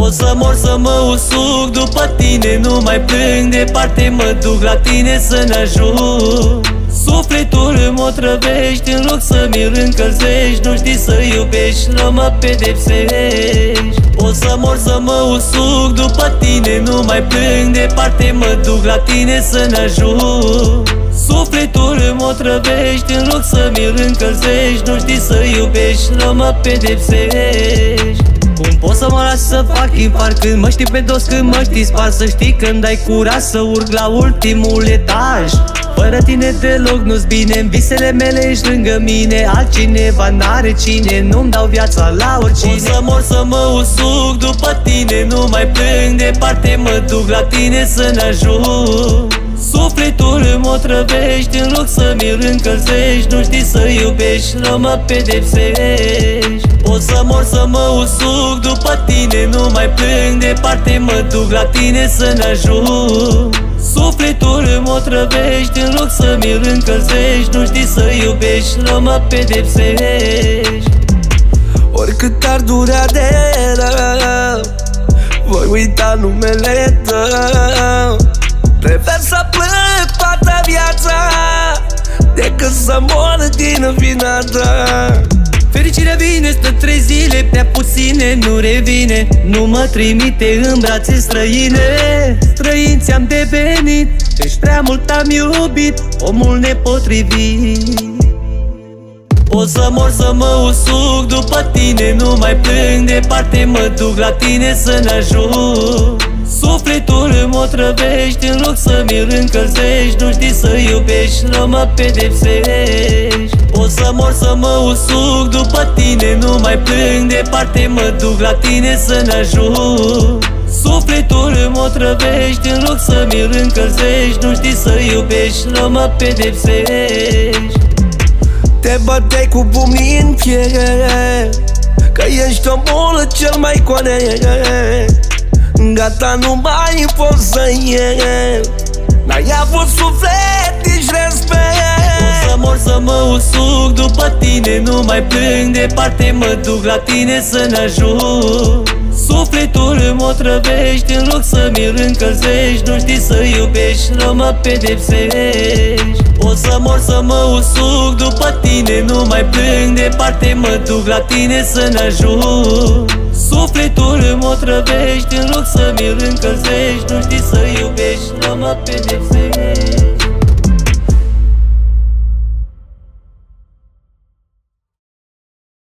să mor să mă usuc după tine, nu mai plâng, departe mă duc la tine să ne ajung. Sufletul îmi otrăvești în loc să mi-l încălzești. Nu știi să iubești, nu mă pedepsești. O să mor să mă usuc după tine, nu mai plâng, departe mă duc la tine să ne ajung. Sufletul îmi otrăvești în loc să mi-l încălzești. Nu știi să iubești, nu mă pedepsești. Cum poți să mă lași să fac infarct când mă știi pe dos, când mă știi spart? Să știi când ai curaj să urc la ultimul etaj. Fără tine deloc nu-ți bine, în visele mele ești lângă mine. Altcineva n-are cine, nu-mi dau viața la oricine. O să mor să mă usuc după tine, nu mai plâng, departe mă duc la tine să ne ajung. Sufletul îmi otrăvești în loc să mi-l încălzești. Nu știi să iubești, nu mă pedepsești. O să mor să mă usuc după tine, nu mai plâng, departe mă duc la tine să ne ajung. Sufletul îmi otrăvești în loc să mi-l încălzești. Nu știi să iubești, nu mă pedepsești. Oricât ar durea de rău, voi uita numele tău. Prefer să plâng toată viața decât să mor din vina ta. Fericirea vine, stă 3 zile, prea puține, nu revine. Nu mă trimite în brațe străine. Străin ți-am devenit, căci prea mult am iubit omul nepotrivit. O să mor să mă usuc după tine, nu mai plâng, departe mă duc la tine să ne ajung. Sufletul îmi otrăvești în loc să mi-l încălzești. Nu știi să iubești, nu mă pedepsești. O să mor să mă usuc după tine, nu mai plâng, departe mă duc la tine să ne ajung. Sufletul îmi otrăvești în loc să mi-l încălzești. Nu știi să iubești, nu mă pedepsești. Te băteai cu pumnii în fier, că ești omul cel mai corect. Gata, nu mai poți să iei, n-ai avut suflet, nici respect. O să mor să mă usuc după tine, nu mai plâng, departe mă duc la tine să ne ajung. Sufletul îmi otrăvești în loc să mi-l încălzești. Nu știi să iubești, nu mă pedepsești. O să mor să mă usuc după tine, nu mai plâng, departe mă duc la tine să ne ajung. Sufletul îmi otrăvești în loc să mi-l încălzești. Nu știi să iubești, nu mă pedepsești.